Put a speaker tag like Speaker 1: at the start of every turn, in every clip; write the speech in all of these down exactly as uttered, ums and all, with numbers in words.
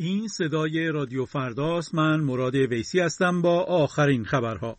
Speaker 1: این صدای رادیو فرداست. من مراد ویسی هستم با آخرین خبرها.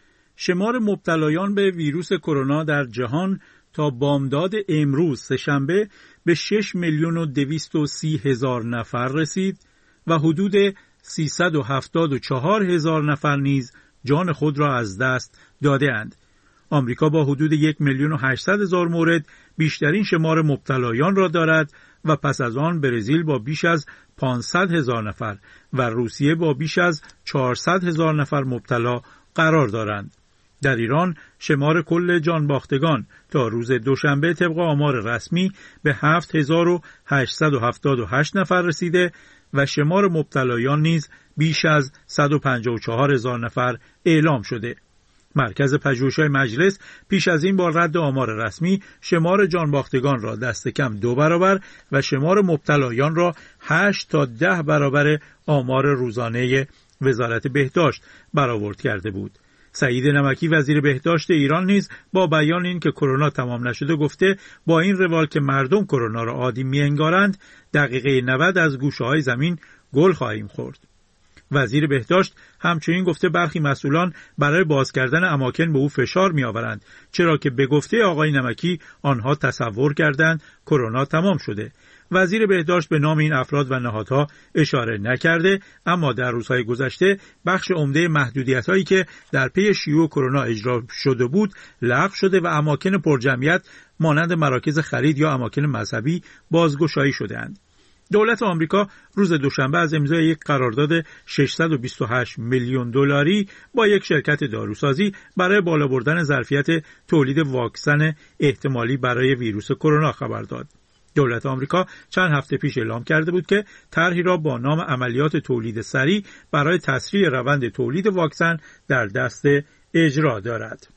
Speaker 1: شمار مبتلایان به ویروس کرونا در جهان تا بامداد امروز سه‌شنبه به شش میلیون و دویست و سی هزار نفر رسید و حدود سیصد و هفتاد و چهار هزار نفر نیز جان خود را از دست داده‌اند. آمریکا با حدود یک میلیون و هشتصد هزار مورد بیشترین شمار مبتلایان را دارد و پس از آن برزیل با بیش از پانصد هزار نفر و روسیه با بیش از چهارصد هزار نفر مبتلا قرار دارند. در ایران شمار کل جانباختگان تا روز دوشنبه طبق آمار رسمی به هفت هزار و هشتصد و هفتاد و هشت نفر رسیده و شمار مبتلایان نیز بیش از صد و پنجاه و چهار هزار نفر اعلام شده. مرکز پژوهش‌های مجلس پیش از این با رد آمار رسمی شمار جانباختگان را دست کم دو برابر و شمار مبتلایان را هشت تا ده برابر آمار روزانه وزارت بهداشت برآورد کرده بود. سعید نمکی وزیر بهداشت ایران نیز با بیان این که کرونا تمام نشده گفته با این روال که مردم کرونا را عادی می‌انگارند دقیقه نود از گوشه‌های زمین گل خواهیم خورد. وزیر بهداشت همچنین گفته برخی مسئولان برای باز کردن اماکن به او فشار می‌آورند، چرا که به گفته آقای نمکی آنها تصور کردند کرونا تمام شده. وزیر بهداشت به نام این افراد و نهادها اشاره نکرده، اما در روزهای گذشته بخش عمده محدودیت‌هایی که در پی شیوع کرونا اجرا شده بود لغو شده و اماکن پرجمعیت مانند مراکز خرید یا اماکن مذهبی بازگشایی شده‌اند. دولت آمریکا روز دوشنبه از امضای یک قرارداد ششصد و بیست و هشت میلیون دلاری با یک شرکت داروسازی برای بالا بردن ظرفیت تولید واکسن احتمالی برای ویروس کرونا خبر داد. دولت آمریکا چند هفته پیش اعلام کرده بود که طرحی را با نام عملیات تولید سریع برای تسریع روند تولید واکسن در دست اجرا دارد.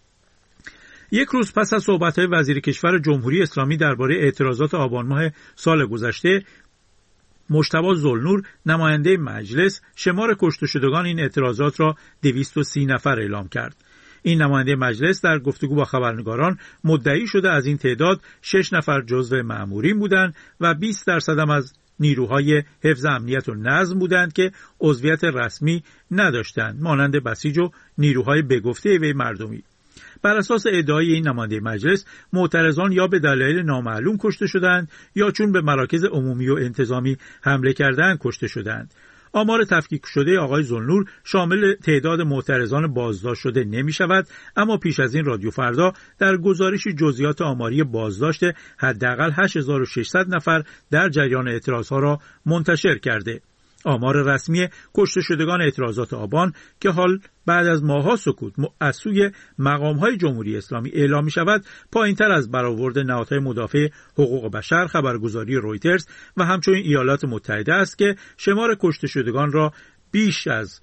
Speaker 1: یک روز پس از صحبت‌های وزیر کشور جمهوری اسلامی درباره اعتراضات آبان ماه سال گذشته، مجتبی ذوالنور نماینده مجلس شمار کشته شدگان این اعتراضات را دویست و سی نفر اعلام کرد. این نماینده مجلس در گفتگو با خبرنگاران مدعی شده از این تعداد شش نفر جزو مأمورین بودند و بیست درصد هم از نیروهای حفظ امنیت و نظم بودند که عضویت رسمی نداشتند، مانند بسیج و نیروهای به گفته وی مردمی. بر اساس ادعای این نماینده مجلس، معترضان یا به دلایل نامعلوم کشته شدند یا چون به مراکز عمومی و انتظامی حمله کردند کشته شدند. آمار تفکیک شده آقای ذوالنور شامل تعداد معترضان بازداشت شده نمی شود، اما پیش از این رادیو فردا در گزارشی جزئیات آماری بازداشت حداقل هشت هزار و ششصد نفر در جریان اعتراضها را منتشر کرده. آمار رسمی کشته شدگان اعتراضات آبان که حال بعد از ماه‌ها سکوت از سوی مقام‌های جمهوری اسلامی اعلام می‌شود، پایین‌تر از برآورد نهادهای مدافع حقوق بشر، خبرگزاری رویترز و همچنین ایالات متحده است که شمار کشته شدگان را بیش از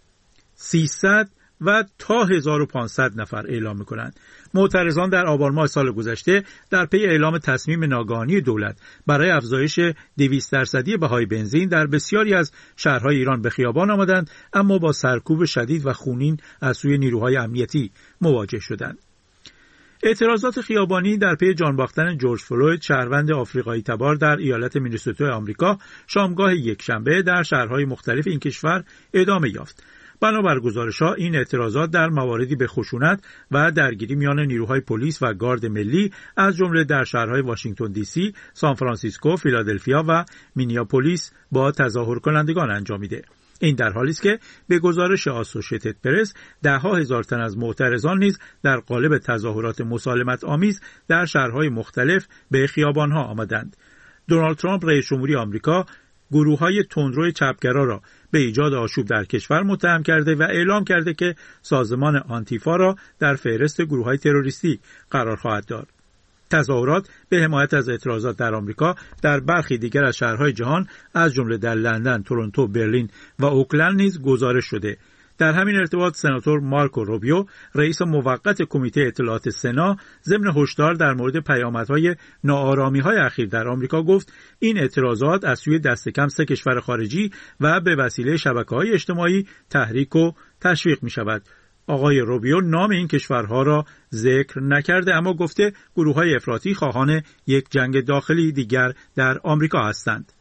Speaker 1: سیصد و تا هزار و پانصد نفر اعلام می‌کنند. معترضان در آبان ماه سال گذشته در پی اعلام تصمیم ناگهانی دولت برای افزایش دویست درصدی بهای بنزین در بسیاری از شهرهای ایران به خیابان آمدند، اما با سرکوب شدید و خونین از سوی نیروهای امنیتی مواجه شدند. اعتراضات خیابانی در پی جان باختن جورج فلوید، شهروند آفریقایی تبار در ایالت مینیسوتا آمریکا، شامگاه یکشنبه در شهرهای مختلف این کشور ادامه یافت. بنابر گزارش‌ها این اعتراضات در مواردی به خشونت و درگیری میان نیروهای پلیس و گارد ملی از جمله در شهرهای واشنگتن دی سی، سان فرانسیسکو، فیلادلفیا و مینیاپولیس با تظاهر کنندگان انجامیده. این در حالی است که به گزارش آسوشیتد پرس ده‌ها هزار تن از معترضان نیز در قالب تظاهرات مسالمت آمیز در شهرهای مختلف به خیابان‌ها آمدند. دونالد ترامپ رئیس جمهوری آمریکا گروه‌های تندرو چپگرا را به ایجاد آشوب در کشور متهم کرده و اعلام کرده که سازمان آنتیفا را در فهرست گروه‌های تروریستی قرار خواهد داد. تظاهرات به حمایت از اعتراضات در آمریکا در برخی دیگر از شهرهای جهان از جمله در لندن، تورنتو، برلین و اوکلند نیز گزارش شده. در همین ارتباط سناتور مارکو روبیو، رئیس موقت کمیته اطلاعات سنا، ضمن هشدار در مورد پیامدهای ناآرامی‌های اخیر در آمریکا گفت این اعتراضات از سوی دست کم سه کشور خارجی و به وسیله شبکه‌های اجتماعی تحریک و تشویق می‌شود. آقای روبیو نام این کشورها را ذکر نکرده، اما گفته گروه‌های افراطی خواهان یک جنگ داخلی دیگر در آمریکا هستند.